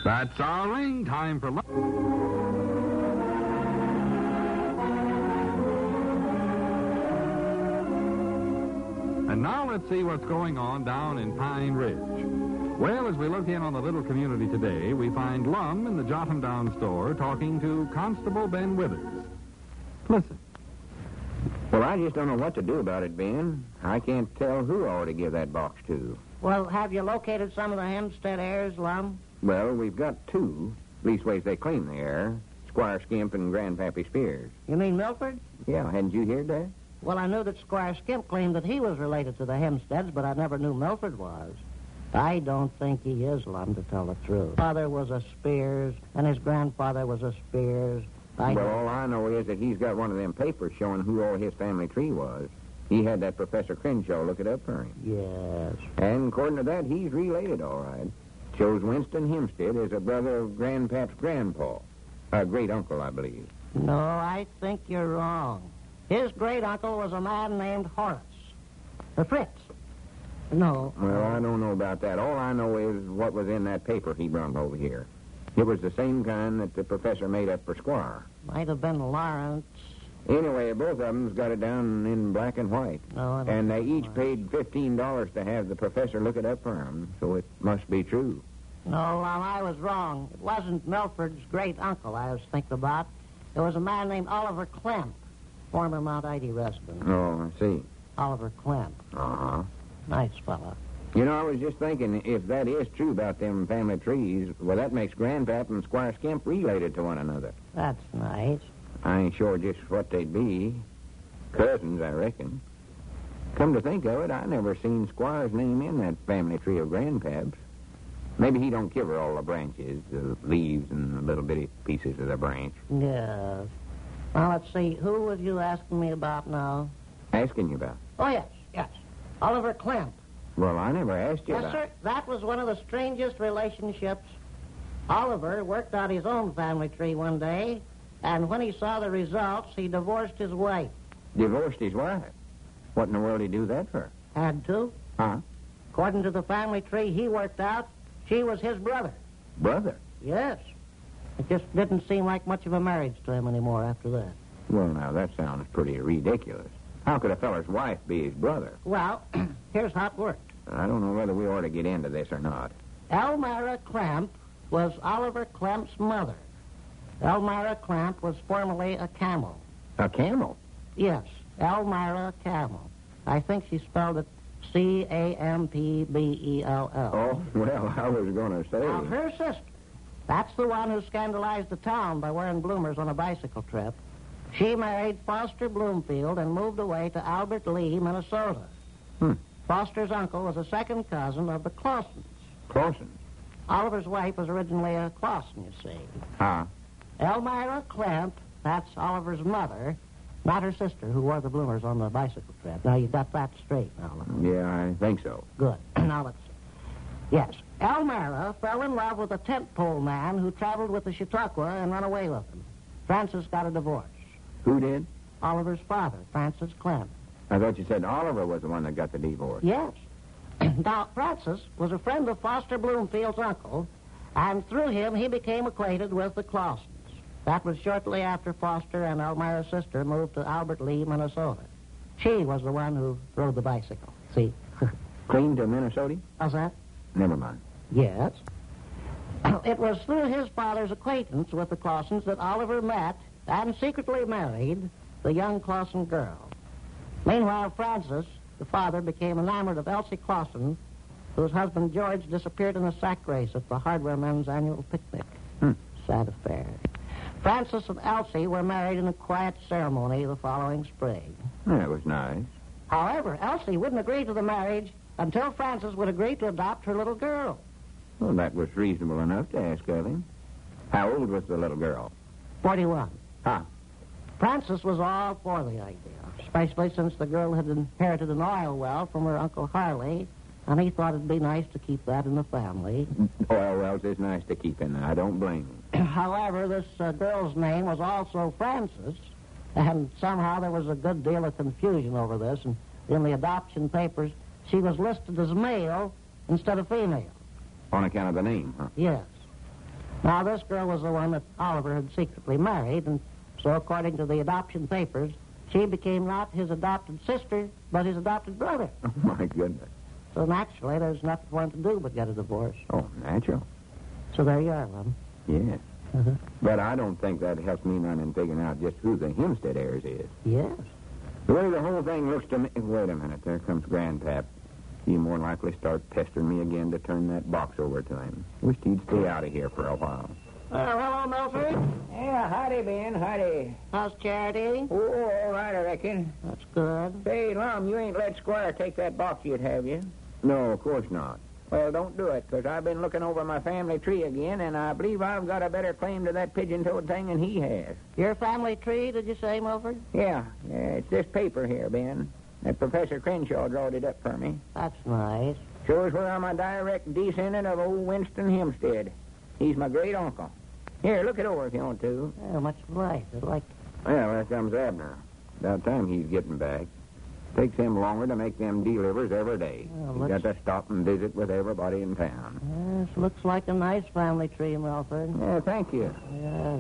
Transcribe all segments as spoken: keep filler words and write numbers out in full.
That's our ring. Time for lunch. And now let's see what's going on down in Pine Ridge. Well, as we look in on the little community today, we find Lum in the Jotham Down store talking to Constable Ben Withers. Listen. Well, I just don't know what to do about it, Ben. I can't tell who I ought to give that box to. Well, have you located some of the Hempstead heirs, Lum? Well, we've got two. Leastways, they claim they are. Squire Skimp and Grandpappy Spears. You mean Milford? Yeah, hadn't you heard that? Well, I knew that Squire Skimp claimed that he was related to the Hempsteads, but I never knew Milford was. I don't think he is, Lum, to tell the truth. Father was a Spears, and his grandfather was a Spears. I well, all I know is that he's got one of them papers showing who all his family tree was. He had that Professor Crenshaw look it up for him. Yes. And according to that, he's related, all right. Shows Winston Hempstead as a brother of Grandpap's grandpa. A great-uncle, I believe. No, I think you're wrong. His great-uncle was a man named Horace. Uh, Fritz. No. Well, I don't know about that. All I know is what was in that paper he brought over here. It was the same kind that the professor made up for Squire. Might have been Lawrence. Anyway, both of them's got it down in black and white. No, I don't and they think each Lawrence. paid fifteen dollars to have the professor look it up for them, so it must be true. No, Lum, I was wrong. It wasn't Milford's great-uncle I was thinking about. It was a man named Oliver Clemp, former Mount Ida resident. Oh, I see. Oliver Clemp. Uh-huh. Nice fella. You know, I was just thinking, if that is true about them family trees, well, that makes Grandpap and Squire Skimp related to one another. That's nice. I ain't sure just what they'd be. Cousins, I reckon. Come to think of it, I never seen Squire's name in that family tree of Grandpap's. Maybe he don't give her all the branches, the leaves and the little bitty pieces of the branch. Yes. Now, let's see. Who was you asking me about now? Asking you about. Oh, yes, yes. Oliver Clemp. Well, I never asked you Yes, about. sir. That was one of the strangest relationships. Oliver worked out his own family tree one day, and when he saw the results, he divorced his wife. Divorced his wife? What in the world did he do that for? Had to. Huh? According to the family tree he worked out, she was his brother. Brother? Yes. It just didn't seem like much of a marriage to him anymore after that. Well, now, that sounds pretty ridiculous. How could a feller's wife be his brother? Well, here's how it worked. I don't know whether we ought to get into this or not. Elmira Clamp was Oliver Clamp's mother. Elmira Clamp was formerly a camel. A camel? Yes, Elmira Camel. I think she spelled it C A M P B E L L. Oh, well, I was going to say. Now, her sister, that's the one who scandalized the town by wearing bloomers on a bicycle trip. She married Foster Bloomfield and moved away to Albert Lee, Minnesota. Hmm. Foster's uncle was a second cousin of the Clausens. Clausen? Oliver's wife was originally a Clausen, you see. Huh? Elmira Clamp, that's Oliver's mother, not her sister who wore the bloomers on the bicycle trip. Now, you got that straight now, Oliver. Yeah, I think so. Good. Now, let's see. Yes, Elmira fell in love with a tent pole man who traveled with the Chautauqua and ran away with him. Francis got a divorce. Who did? Oliver's father, Francis Clamp. I thought you said Oliver was the one that got the divorce. Yes. Now, Francis was a friend of Foster Bloomfield's uncle, and through him he became acquainted with the Clausens. That was shortly after Foster and Elmira's sister moved to Albert Lee, Minnesota. She was the one who rode the bicycle. See? Clean to Minnesota? How's that? Never mind. Yes. It was through his father's acquaintance with the Clausens that Oliver met and secretly married the young Clausen girl. Meanwhile, Francis, the father, became enamored of Elsie Clausen, whose husband George disappeared in a sack race at the hardware men's annual picnic. Hmm. Sad affair. Francis and Elsie were married in a quiet ceremony the following spring. That was nice. However, Elsie wouldn't agree to the marriage until Francis would agree to adopt her little girl. Well, that was reasonable enough to ask of him. How old was the little girl? forty-one. Huh? Francis was all for the idea, especially since the girl had inherited an oil well from her Uncle Harley, and he thought it'd be nice to keep that in the family. Oil wells is nice to keep in there. I don't blame him. However, this uh, girl's name was also Francis, and somehow there was a good deal of confusion over this, and in the adoption papers, she was listed as male instead of female. On account of the name, huh? Yes. Now, this girl was the one that Oliver had secretly married, and so according to the adoption papers, she became not his adopted sister, but his adopted brother. Oh, my goodness. So naturally, there's nothing for him to do but get a divorce. Oh, natural. So there you are, Lum. Yes. Uh-huh. But I don't think that helps me none in figuring out just who the Hempstead heirs is. Yes. The way the whole thing looks to me... Wait a minute. There comes Grandpap. He more likely start pestering me again to turn that box over to him. Wished he'd stay out of here for a while. Uh, hello, Milford. Yeah, howdy, Ben. Howdy. How's Charity? Oh, all right, I reckon. That's good. Say, Lum, you ain't let Squire take that box yet, have you? No, of course not. Well, don't do it, because I've been looking over my family tree again, and I believe I've got a better claim to that pigeon-toed thing than he has. Your family tree, did you say, Milford? Yeah, yeah, it's this paper here, Ben. That Professor Crenshaw drawed it up for me. That's nice. Shows where I'm a direct descendant of old Winston Hempstead. He's my great-uncle. Here, look it over if you want to. Oh, much obliged. I'd like to. Well, there comes Abner. About time he's getting back. Takes him longer to make them delivers every day. Well, He's looks- got to stop and visit with everybody in town. Yes, looks like a nice family tree, Milford. Yeah, thank you. Yes.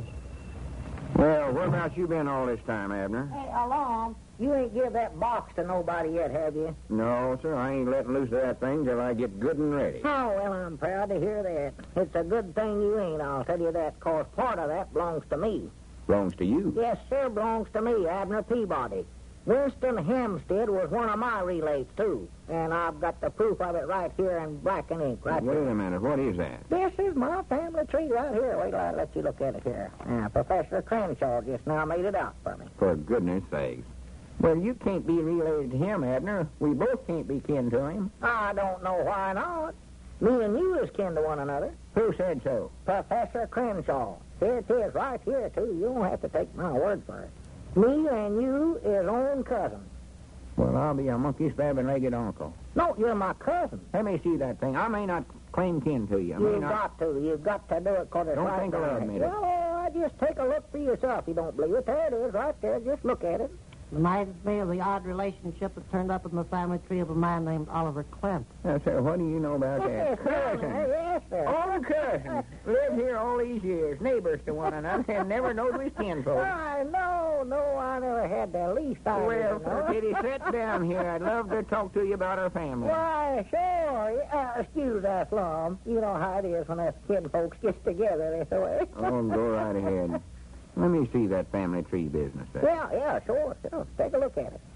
Well, whereabouts you been all this time, Abner? Hey, Alon, you ain't give that box to nobody yet, have you? No, sir, I ain't letting loose of that thing till I get good and ready. Oh, well, I'm proud to hear that. It's a good thing you ain't, I'll tell you that, 'cause part of that belongs to me. Belongs to you. Yes, sir, belongs to me, Abner Peabody. Winston Hempstead was one of my relays, too. And I've got the proof of it right here in black and ink, right Wait here. a minute, what is that? This is my family tree right here. Wait till I let you look at it here. Now, Professor Crenshaw just now made it out for me. For goodness sakes. Well, you can't be related to him, Abner. We both can't be kin to him. I don't know why not. Me and you is kin to one another. Who said so? Professor Crenshaw. Here it is right here, too. You don't have to take my word for it. Me and you is own cousins. Well, I'll be a monkey stabbing legged uncle. No, you're my cousin. Let me see that thing. I may not claim kin to you. I may You've not... got to. You've got to do it because it's Don't right think I'll there. admit it. Well, all right, just take a look for yourself. You don't believe it. There it is right there. Just look at it. Reminds me of the odd relationship that turned up in the family tree of a man named Oliver Clemp. Now, sir, what do you know about that? Yes, Cousins. yes, sir. All cousins. Lived here all these years, neighbors to one another, and never knowed we kinfolk. I know, no, I never had the least idea. Well, no. Kitty, sit down here. I'd love to talk to you about our family. Why, sure. Uh, excuse us, Lum. You know how it is when us kid folks get together this way. Oh, go right ahead. Let me see that family tree business there. Yeah, yeah, sure, sure. Take a look at it.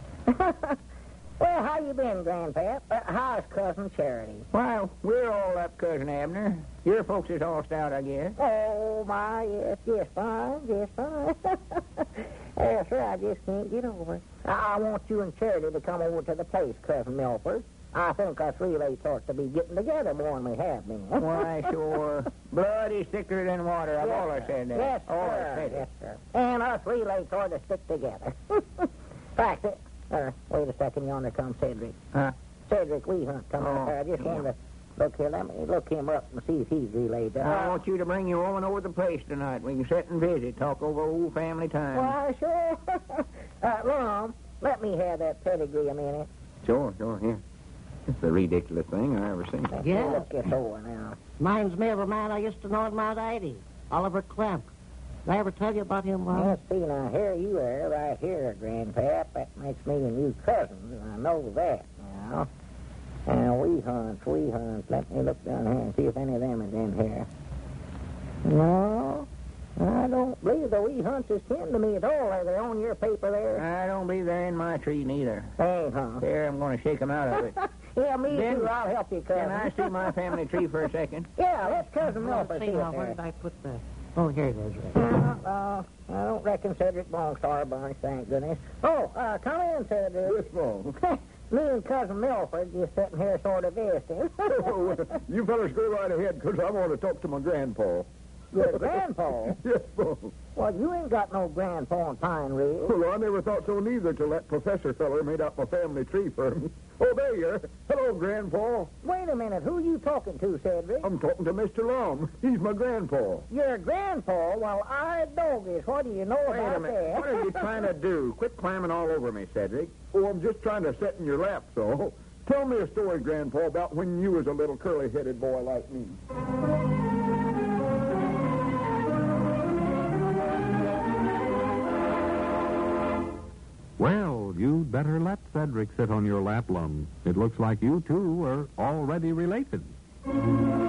Well, how you been, Grandpap? Uh, how's Cousin Charity? Well, we're all up, Cousin Abner. Your folks is all stout, I guess. Oh, my, yes, just fine, just fine. Yes, sir, I just can't get over it. I, I want you and Charity to come over to the place, Cousin Milford. I think us relays ought to be getting together more than we have been. Why, sure. Blood is thicker than water. I've Yes, always sir. said that. Yes, always sir. said Yes, it. sir. And us relays ought to stick together. Fact, it, uh, wait a second, yonder comes Cedric. Huh? Cedric Wehunt coming Oh, up there. I just yeah. wanted to look here. Let me look him up and see if he's relayed. Uh, I want you to bring your woman over to the place tonight. We can sit and visit, talk over old family times. Why, sure. uh, Lum, let me have that pedigree a minute. Sure, sure, here. It's the ridiculous thing I ever seen. Let me Yeah. look this over now. Reminds me of a man I used to know in Mount Airy, Oliver Clemp. Did I ever tell you about him, Ron? Let's see, now, here you are, right here, Grandpap. That makes me and you cousins, and I know that now. Now, we hunts, we hunts. Let me look down here and see if any of them is in here. No, I don't believe the wee hunts is kin to me at all. Are they on your paper there? I don't believe they're in my tree neither. Hey, huh? There, I'm going to shake them out of it. Yeah, me Ben, too. I'll help you, cousin. Can I see my family tree for a second? Yeah, let's cousin Well, Milford see see now, it where there. did I put the... Oh, here it is. Right. Uh, uh, I don't reckon Cedric belongs to our bunch, thank goodness. Oh, uh, come in, Cedric. phone? Me and Cousin Milford just sitting here sort of visiting. You fellas go right ahead, 'cause I want to talk to my grandpa. Your grandpa? Yes, Bo. Well, you ain't got no grandpa in Pine Ridge. Well, I never thought so neither till that professor feller made out my family tree for me. Oh, there you are. Hello, Grandpa. Wait a minute, who you talking to, Cedric? I'm talking to Mister Lum. He's my grandpa. Your grandpa? Well, I doggies. What do you know Wait about a minute. that? What are you trying to do? Quit climbing all over me, Cedric. Oh, I'm just trying to sit in your lap, so. Tell me a story, Grandpa, about when you was a little curly-headed boy like me. Well, you'd better let Cedric sit on your lap, Lum. It looks like you two are already related.